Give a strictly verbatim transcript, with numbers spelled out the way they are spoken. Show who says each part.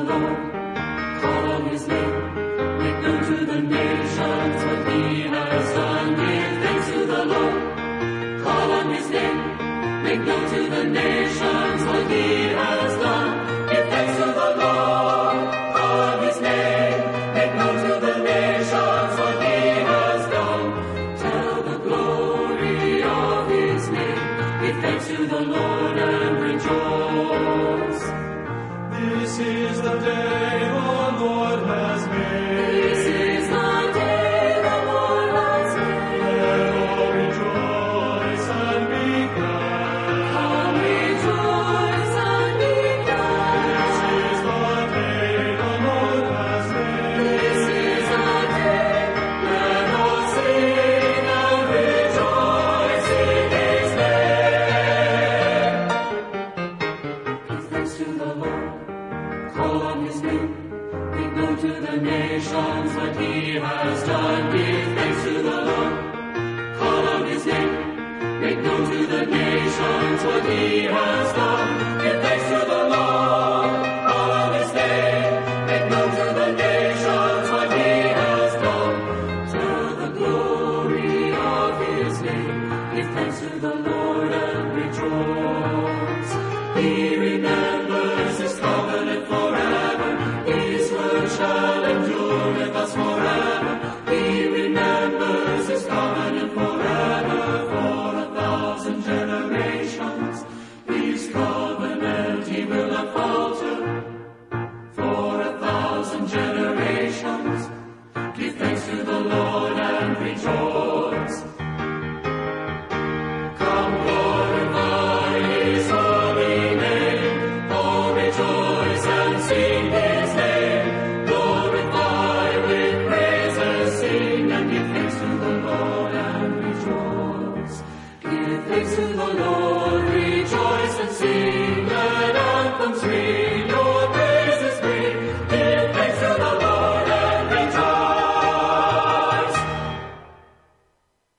Speaker 1: Lord. Call on his name. Make known to the nations what he has done. Give thanks to the Lord. Call on his name. Make known to the nations what he has done. Give thanks to the Lord. Call on his name. Make known to the nations what he has done. Tell the glory of his name. Give thanks to the Lord and rejoice.
Speaker 2: This is the day the Lord has made.
Speaker 1: This is the day the Lord has made.
Speaker 2: Let all rejoice and be glad.
Speaker 1: Come rejoice and be glad.
Speaker 2: This is the day the Lord has made.
Speaker 1: This is the day. Let us sing and rejoice in his name. Give thanks to the Lord. Call on his name. Make known to the nations what he has done. Give thanks to the Lord. Call on his name. Make known to the nations what he has done. Give thanks to the Lord. Call on his name. Make known to the nations what he has done. Tell the glory of his name. Give thanks to the Lord and rejoice. He remembers his covenant forever. His word shall endure with us forever. He remembers his covenant forever.